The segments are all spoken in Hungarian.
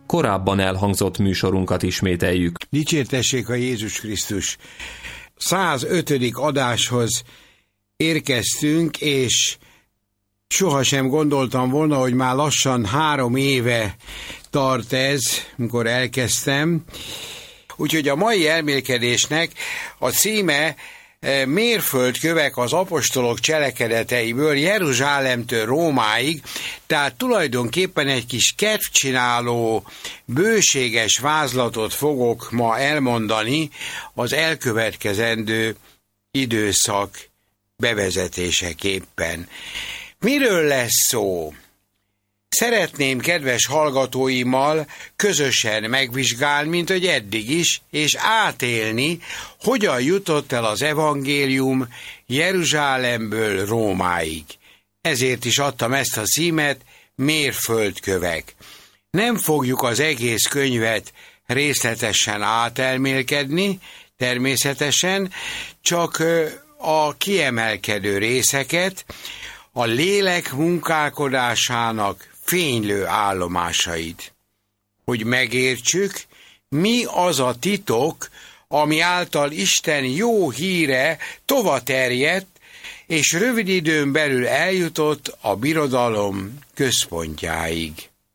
korábban elhangzott műsorunkat ismételjük. Dicsértessék a Jézus Krisztus! 105. adáshoz érkeztünk, és sohasem gondoltam volna, hogy már lassan 3 éve tart ez, mikor elkezdtem. Úgyhogy a mai elmélkedésnek a címe mérföldkövek az apostolok cselekedeteiből Jeruzsálemtől Rómáig, tehát tulajdonképpen egy kis kedvcsináló, bőséges vázlatot fogok ma elmondani az elkövetkezendő időszak bevezetéseképpen. Miről lesz szó? Szeretném kedves hallgatóimmal közösen megvizsgálni, mint hogy eddig is, és átélni, hogyan jutott el az evangélium Jeruzsálemből Rómáig. Ezért is adtam ezt a címet, mérföldkövek. Nem fogjuk az egész könyvet részletesen átelmélkedni, természetesen, csak a kiemelkedő részeket, a lélek munkálkodásának fénylő állomásait. Hogy megértsük, mi az a titok, ami által Isten jó híre tovaterjedt, és rövid időn belül eljutott a birodalom központjáig.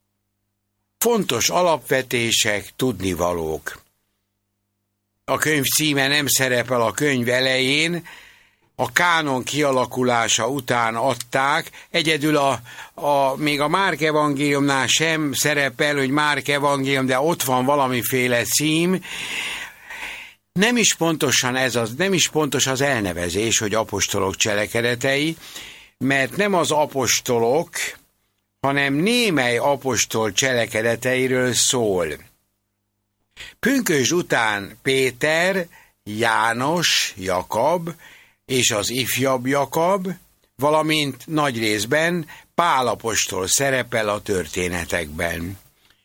Fontos alapvetések, tudnivalók. A könyv címe nem szerepel a könyv elején, a kánon kialakulása után adták, egyedül még a Márk evangéliumnál sem szerepel, hogy Márk evangélium, de ott van valamiféle cím. Nem is pontos az elnevezés, hogy apostolok cselekedetei, mert nem az apostolok, hanem némely apostol cselekedeteiről szól. Pünkösd után Péter, János, Jakab és az ifjabb Jakab, valamint nagy részben Pál apostol szerepel a történetekben.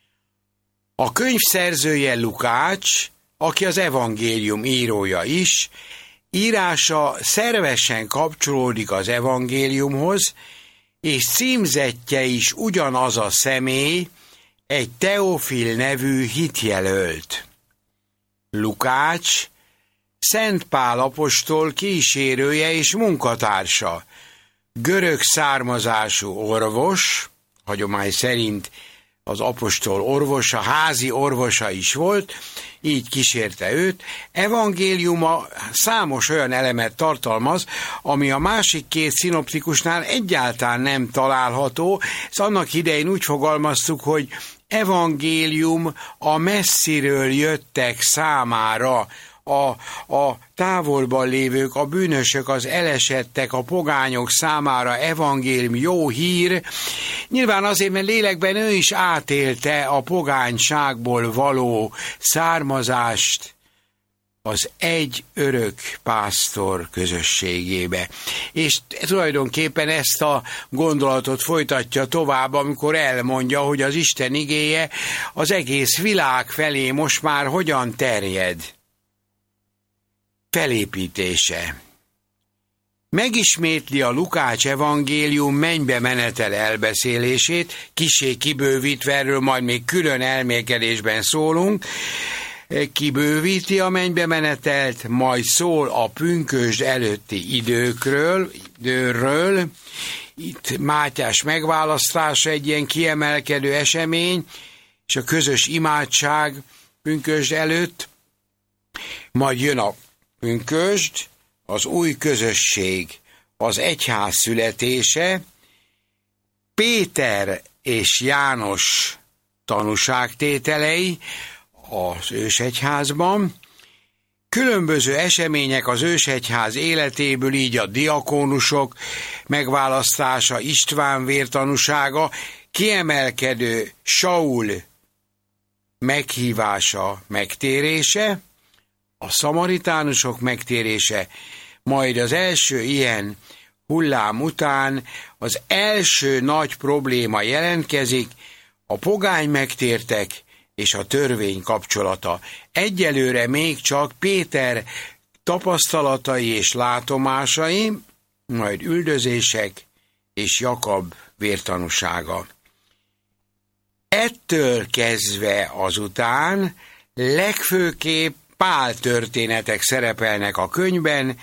A könyv szerzője Lukács, aki az evangélium írója is, írása szervesen kapcsolódik az evangéliumhoz, és címzettje is ugyanaz a személy, egy Teofil nevű hitjelölt. Lukács Szent Pál apostol kísérője és munkatársa, görög származású orvos, hagyomány szerint az apostol orvosa, házi orvosa is volt, így kísérte őt. Evangéliuma számos olyan elemet tartalmaz, ami a másik 2 szinoptikusnál egyáltalán nem található. Ezt annak idején úgy fogalmaztuk, hogy evangélium a messziről jöttek számára, a távolban lévők, a bűnösök, az elesettek, a pogányok számára evangélium, jó hír. Nyilván azért, mert lélekben ő is átélte a pogányságból való származást az egy örök pásztor közösségébe. És tulajdonképpen ezt a gondolatot folytatja tovább, amikor elmondja, hogy az Isten igéje az egész világ felé most már hogyan terjed. Felépítése. Megismétli a Lukács evangélium mennybe menetel elbeszélését, kissé kibővítve, erről majd még külön elmélkedésben szólunk, kibővíti a mennybe menetelt, majd szól a pünkösd előtti időről. Itt Mátyás megválasztása egy ilyen kiemelkedő esemény, és a közös imádság pünkösd előtt, majd jön a pünkösd, az új közösség, az egyház születése, Péter és János tanúságtételei az ősegyházban, különböző események az ősegyház életéből, így a diakónusok megválasztása, István vértanúsága, kiemelkedő Saul meghívása, megtérése, a szamaritánusok megtérése, majd az első ilyen hullám után az első nagy probléma jelentkezik, a pogány megtértek és a törvény kapcsolata. Egyelőre még csak Péter tapasztalatai és látomásai, majd üldözések és Jakab vértanúsága. Ettől kezdve azután legfőképp Pál történetek szerepelnek a könyvben,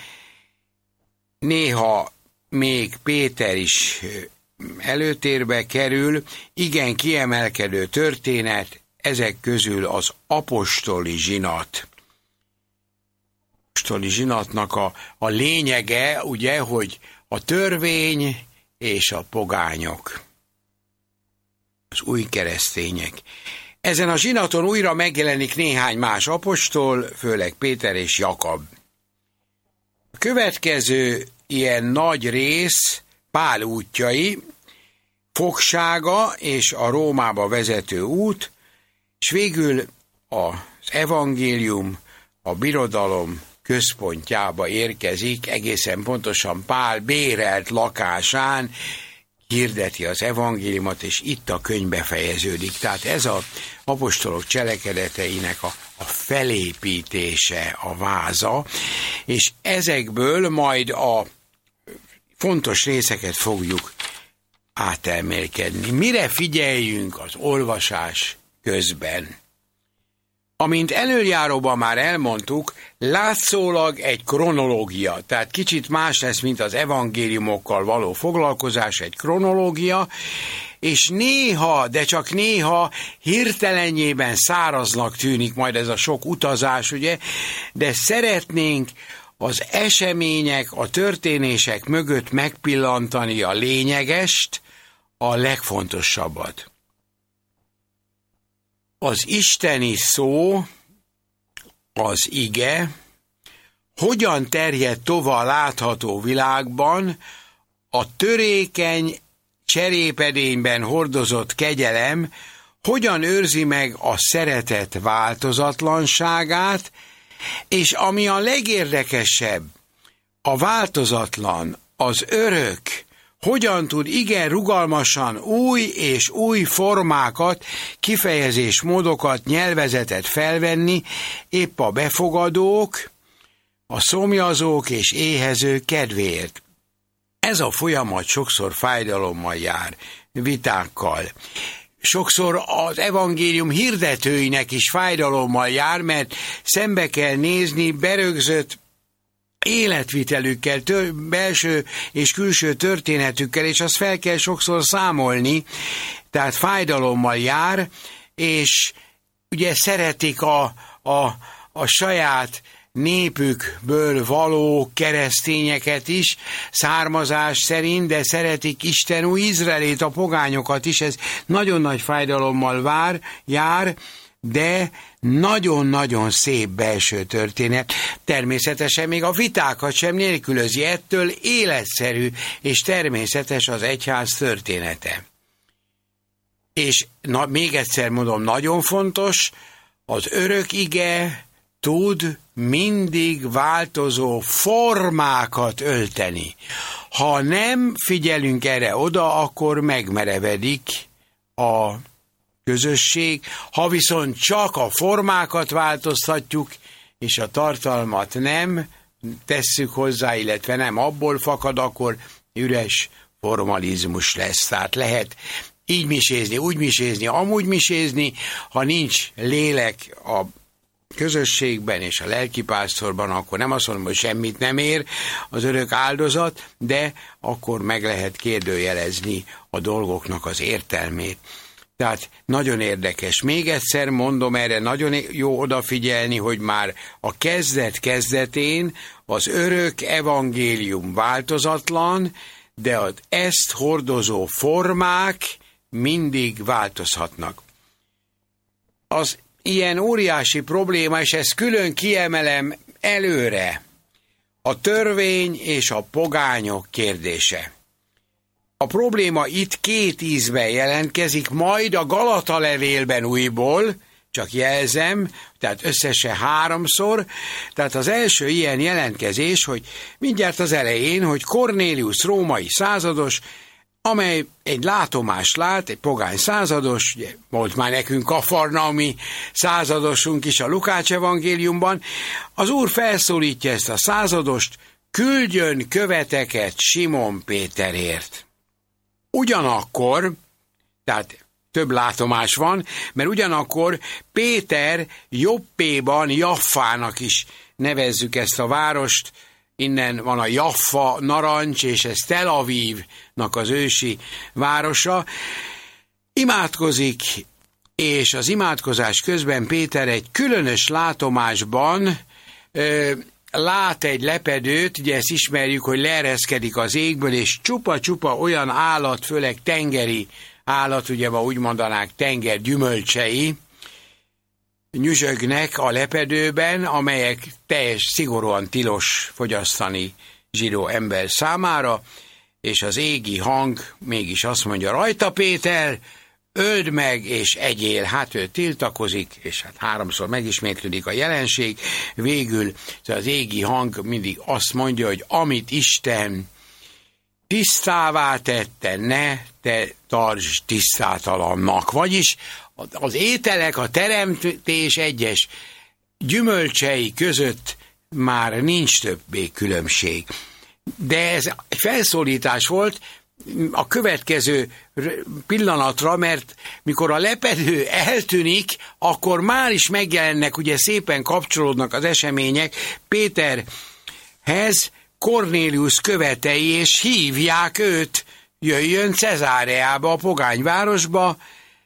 néha még Péter is előtérbe kerül, igen kiemelkedő történet, ezek közül az apostoli zsinat. Apostoli zsinatnak a lényege, ugye, hogy a törvény és a pogányok, az új keresztények. Ezen a zsinaton újra megjelenik néhány más apostol, főleg Péter és Jakab. A következő ilyen nagy rész Pál útjai, fogsága és a Rómába vezető út, és végül az evangélium, a birodalom központjába érkezik, egészen pontosan Pál bérelt lakásán hirdeti az evangéliumot, és itt a könyv befejeződik. Tehát ez az apostolok cselekedeteinek a felépítése, a váza, és ezekből majd a fontos részeket fogjuk átelmélkedni. Mire figyeljünk az olvasás közben? Amint elöljáróban már elmondtuk, látszólag egy kronológia, tehát kicsit más lesz, mint az evangéliumokkal való foglalkozás, egy kronológia, és néha, de csak néha hirtelenjében száraznak tűnik majd ez a sok utazás, ugye, de szeretnénk az események, a történések mögött megpillantani a lényegest, a legfontosabbat. Az isteni szó, az ige, hogyan terjed tova a látható világban, a törékeny cserépedényben hordozott kegyelem, hogyan őrzi meg a szeretet változatlanságát, és ami a legérdekesebb, a változatlan, az örök, hogyan tud igen rugalmasan új és új formákat, kifejezésmódokat, nyelvezetet felvenni épp a befogadók, a szomjazók és éhezők kedvéért. Ez a folyamat sokszor fájdalommal jár, vitákkal. Sokszor az evangélium hirdetőinek is fájdalommal jár, mert szembe kell nézni berögzött életvitelükkel, belső és külső történetükkel, és azt fel kell sokszor számolni, tehát fájdalommal jár, és ugye szeretik a saját népükből való keresztényeket is, származás szerint, de szeretik Isten új Izraelét, a pogányokat is, ez nagyon nagy fájdalommal jár, de nagyon-nagyon szép belső történet. Természetesen még a vitákat sem nélkülözi, ettől életszerű és természetes az egyház története. És még egyszer mondom, nagyon fontos, az örök ige tud mindig változó formákat ölteni. Ha nem figyelünk erre oda, akkor megmerevedik a közösség, ha viszont csak a formákat változtatjuk, és a tartalmat nem tesszük hozzá, illetve nem abból fakad, akkor üres formalizmus lesz. Tehát lehet így misézni, úgy misézni, amúgy misézni, ha nincs lélek a közösségben és a lelkipásztorban, akkor nem azt mondom, hogy semmit nem ér az örök áldozat, de akkor meg lehet kérdőjelezni a dolgoknak az értelmét. Tehát nagyon érdekes. Még egyszer mondom, erre nagyon jó odafigyelni, hogy már a kezdetén az örök evangélium változatlan, de az ezt hordozó formák mindig változhatnak. Az ilyen óriási probléma, és ezt külön kiemelem előre, a törvény és a pogányok kérdése. A probléma itt két ízben jelentkezik, majd a Galata levélben újból, csak jelzem, tehát összesen 3-szor, tehát az első ilyen jelentkezés, hogy mindjárt az elején, hogy Kornélius római százados, amely egy látomást lát, egy pogány százados, ugye, volt már nekünk Kafarnaumi századosunk is a Lukács evangéliumban, az Úr felszólítja ezt a századost, küldjön követeket Simon Péterért. Ugyanakkor, tehát több látomás van, mert ugyanakkor Péter Joppéban, Jaffának is nevezzük ezt a várost, innen van a Jaffa narancs, és ez Tel Avivnak az ősi városa, imádkozik, és az imádkozás közben Péter egy különös látomásban lát egy lepedőt, ugye ezt ismerjük, hogy leereszkedik az égből, és csupa-csupa olyan állat, főleg tengeri állat, ugye ma úgy mondanák tenger gyümölcsei, nyüzsögnek a lepedőben, amelyek szigorúan tilos fogyasztani zsidó ember számára, és az égi hang mégis azt mondja, rajta Péter, öld meg és egyél. Hát ő tiltakozik, és hát 3-szor megismétlődik a jelenség. Végül az égi hang mindig azt mondja, hogy amit Isten tisztává tette, ne te tartsd tisztátalannak. Vagyis az ételek, a teremtés egyes gyümölcsei között már nincs többé különbség. De ez egy felszólítás volt a következő pillanatra, mert mikor a lepedő eltűnik, akkor már is megjelennek, ugye szépen kapcsolódnak az események Péterhez, Kornélius követei, és hívják őt, jöjjön Cezáreába, a pogányvárosba.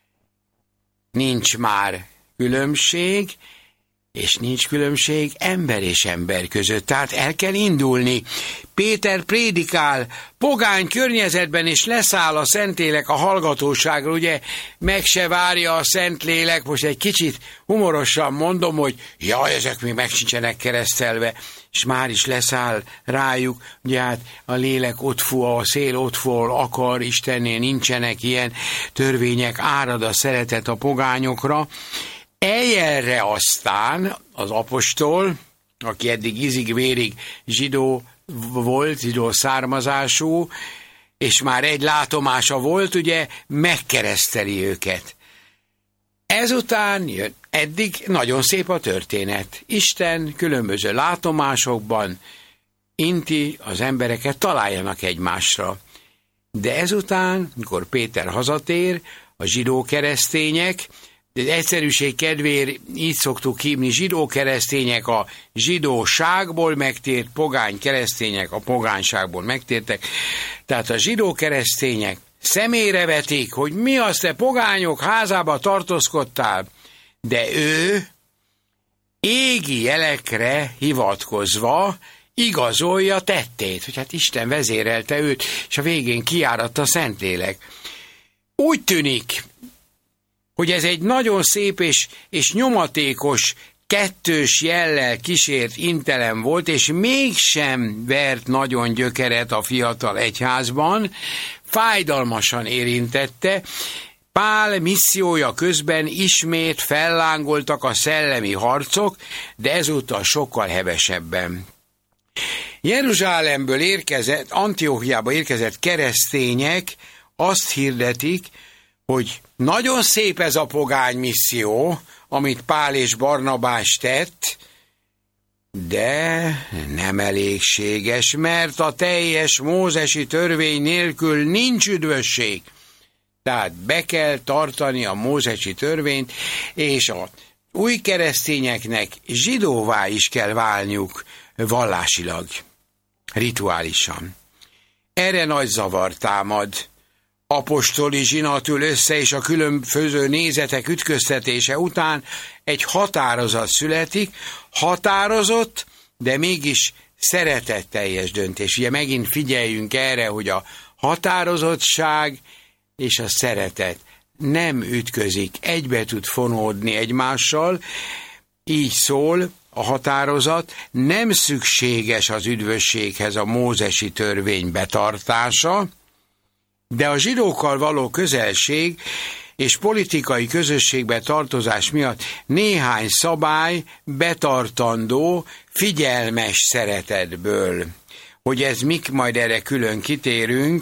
Nincs már különbség, és nincs különbség ember és ember között, tehát el kell indulni. Péter prédikál pogány környezetben, és leszáll a Szentlélek a hallgatóságra, ugye meg se várja a Szentlélek, most egy kicsit humorosan mondom, hogy jaj, ezek még meg sincsenek keresztelve, és már is leszáll rájuk, ugye hát a lélek ott fúj, a szél ott fúj, akar, Istennél nincsenek ilyen törvények, árad a szeretet a pogányokra. Eljelre aztán az apostol, aki eddig ízig-vérig zsidó volt, zsidó származású, és már egy látomása volt, ugye, megkereszteli őket. Ezután jön, eddig nagyon szép a történet. Isten különböző látomásokban inti az embereket, találjanak egymásra. De ezután, mikor Péter hazatér, a zsidó keresztények, de egyszerűség kedvéért így szoktuk hívni, zsidó keresztények a zsidóságból megtért, pogány keresztények a pogányságból megtértek. Tehát a zsidó keresztények szemére vetik, hogy mi az, te pogányok házába tartózkodtál, de ő égi jelekre hivatkozva igazolja tettét, hogy hát Isten vezérelte őt, és a végén kiáradt a Szentlélek. Úgy tűnik, hogy ez egy nagyon szép és nyomatékos, kettős jellel kísért intelem volt, és mégsem vert nagyon gyökeret a fiatal egyházban, fájdalmasan érintette. Pál missziója közben ismét fellángoltak a szellemi harcok, de ezúttal sokkal hevesebben. Jeruzsálemből érkezett, Antiochiába érkezett keresztények azt hirdetik, hogy nagyon szép ez a pogány misszió, amit Pál és Barnabás tett, de nem elégséges, mert a teljes mózesi törvény nélkül nincs üdvösség. Tehát be kell tartani a mózesi törvényt, és az új keresztényeknek zsidóvá is kell válniuk vallásilag, rituálisan. Erre nagy zavar támad. Apostoli zsinat ül össze, és a különböző nézetek ütköztetése után egy határozat születik, határozott, de mégis szeretetteljes döntés. Ugye megint figyeljünk erre, hogy a határozottság és a szeretet nem ütközik, egybe tud fonódni egymással, így szól a határozat, nem szükséges az üdvösséghez a mózesi törvény betartása, de a zsidókkal való közelség és politikai közösségbe tartozás miatt néhány szabály betartandó figyelmes szeretetből. Hogy ez mik, majd erre külön kitérünk,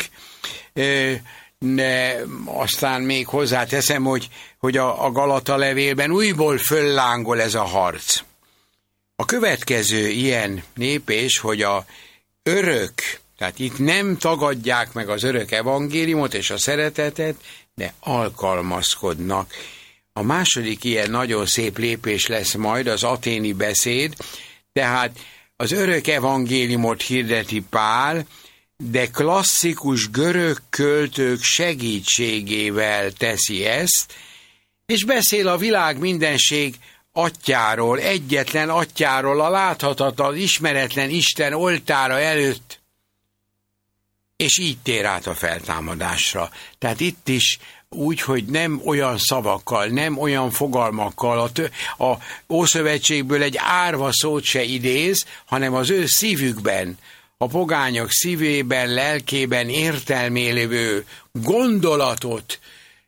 de aztán még hozzáteszem, hogy a Galata levélben újból föllángol ez a harc. A következő ilyen lépés, hogy a örök, tehát itt nem tagadják meg az örök evangéliumot és a szeretetet, de alkalmazkodnak. A második ilyen nagyon szép lépés lesz majd az athéni beszéd, tehát az örök evangéliumot hirdeti Pál, de klasszikus görög költők segítségével teszi ezt, és beszél a világ mindenség atyáról, egyetlen atyáról, a láthatatlan, ismeretlen Isten oltára előtt, és így tér át a feltámadásra. Tehát itt is úgy, hogy nem olyan szavakkal, nem olyan fogalmakkal, a Ószövetségből egy árva szót se idéz, hanem az ő szívükben, a pogányok szívében, lelkében értelmélő gondolatot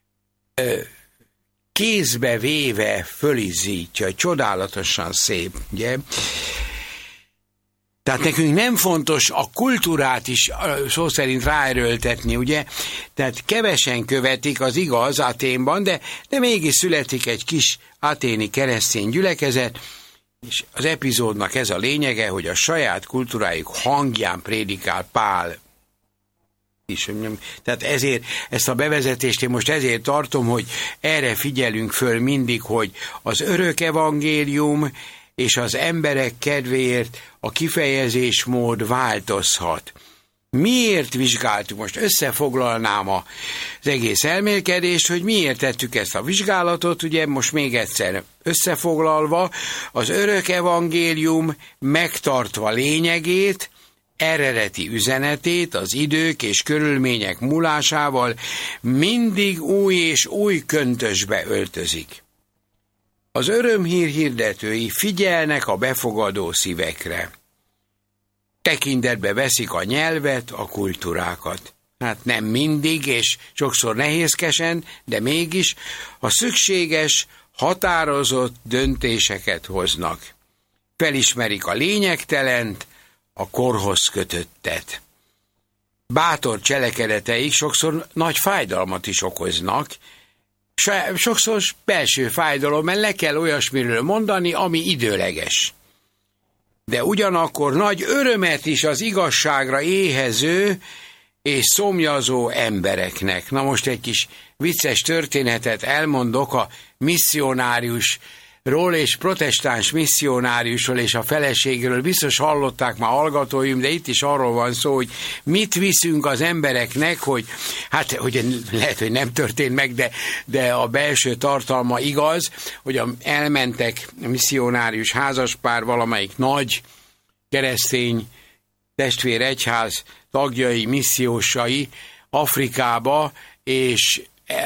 kézbe véve fölizzítja, csodálatosan szép, ugye? Tehát nekünk nem fontos a kultúrát is szó szerint ráerőltetni, ugye? Tehát kevesen követik, az igaz Athénban, de mégis születik egy kis athéni keresztény gyülekezet, és az epizódnak ez a lényege, hogy a saját kultúrájuk hangján prédikál Pál. Tehát ezért ezt a bevezetést én most ezért tartom, hogy erre figyelünk föl mindig, hogy az örök evangélium és az emberek kedvéért a kifejezésmód változhat. Miért vizsgáltuk? Most összefoglalnám az egész elmélkedést, hogy miért tettük ezt a vizsgálatot, ugye most még egyszer összefoglalva, az örök evangélium megtartva lényegét, eredeti üzenetét az idők és körülmények múlásával mindig új és új köntösbe öltözik. Az örömhír hirdetői figyelnek a befogadó szívekre. Tekintetbe veszik a nyelvet, a kultúrákat. Hát nem mindig, és sokszor nehézkesen, de mégis a szükséges, határozott döntéseket hoznak. Felismerik a lényegtelent, a korhoz kötöttet. Bátor cselekedeteik sokszor nagy fájdalmat is okoznak, sokszor belső fájdalom, mert le kell olyasmiről mondani, ami időleges. De ugyanakkor nagy örömet is az igazságra éhező és szomjazó embereknek. Na most egy kis vicces történetet elmondok a misszionáriusról és protestáns misszionáriusról és a feleségről. Biztos hallották már hallgatóim, de itt is arról van szó, hogy mit viszünk az embereknek, hogy lehet, hogy nem történt meg, de a belső tartalma igaz, hogy elmentek misszionárius házaspár, valamelyik nagy keresztény testvéregyház tagjai, missziósai Afrikába, és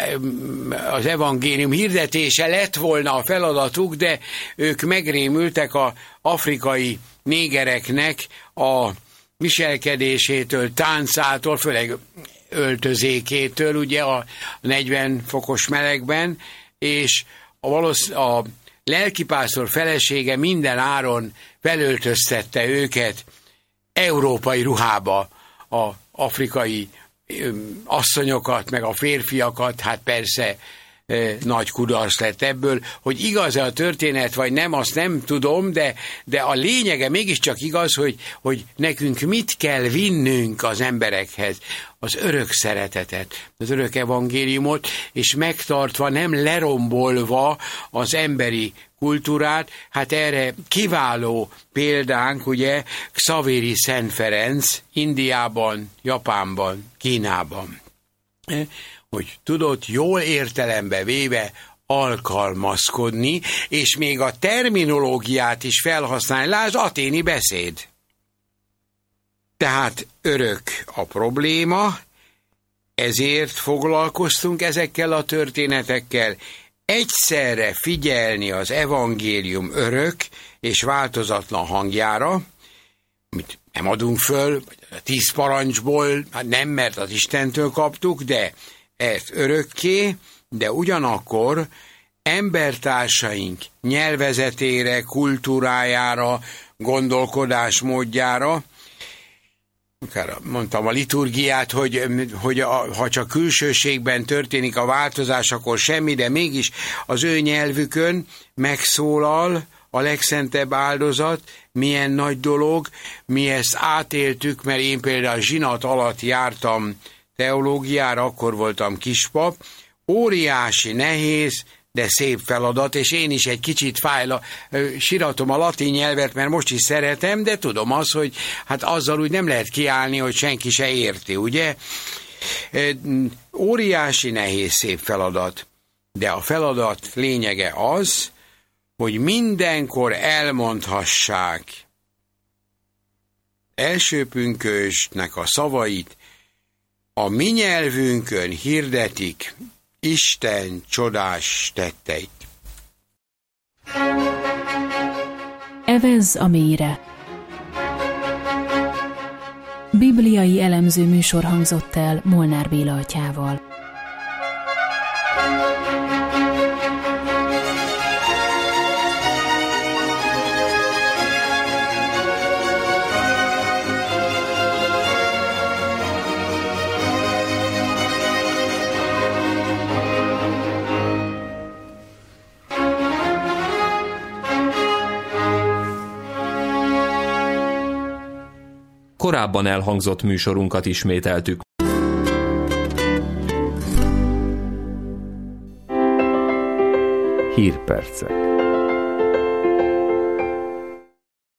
az evangélium hirdetése lett volna a feladatuk, de ők megrémültek az afrikai négereknek a viselkedésétől, táncától, főleg öltözékétől, ugye a 40 fokos melegben, és a lelkipásztor felesége minden áron felöltöztette őket európai ruhába, az afrikai asszonyokat, meg a férfiakat, hát persze nagy kudarc lett ebből, hogy igaz-e a történet, vagy nem, azt nem tudom, de a lényege mégiscsak igaz, hogy nekünk mit kell vinnünk az emberekhez, az örök szeretetet, az örök evangéliumot, és megtartva, nem lerombolva az emberi kultúrát. Hát erre kiváló példánk, ugye, Xaveri Szent Ferenc Indiában, Japánban, Kínában. Hogy tudott jól értelembe véve alkalmazkodni, és még a terminológiát is felhasználni. Lásd, athéni beszéd. Tehát örök a probléma, ezért foglalkoztunk ezekkel a történetekkel, egyszerre figyelni az evangélium örök és változatlan hangjára, amit nem adunk föl, a 10 parancsból, hát nem, mert az Istentől kaptuk, de ezt örökké, de ugyanakkor embertársaink nyelvezetére, kultúrájára, gondolkodásmódjára, mondtam a liturgiát, hogy ha csak külsőségben történik a változás, akkor semmi, de mégis az ő nyelvükön megszólal a legszentebb áldozat, milyen nagy dolog, mi ezt átéltük, mert én például zsinat alatt jártam teológiára, akkor voltam kispap, óriási nehéz, de szép feladat, és én is egy kicsit siratom a latin nyelvet, mert most is szeretem, de tudom azt, hogy hát azzal úgy nem lehet kiállni, hogy senki se érti, ugye? Óriási nehéz, szép feladat, de a feladat lényege az, hogy mindenkor elmondhassák első pünkösdnek a szavait, a mi nyelvünkön hirdetik Isten csodás tetteit. Evezz a mélyre. Bibliai elemző műsor hangzott el Molnár Béla atyával. Korábban elhangzott műsorunkat ismételtük. Hírpercek.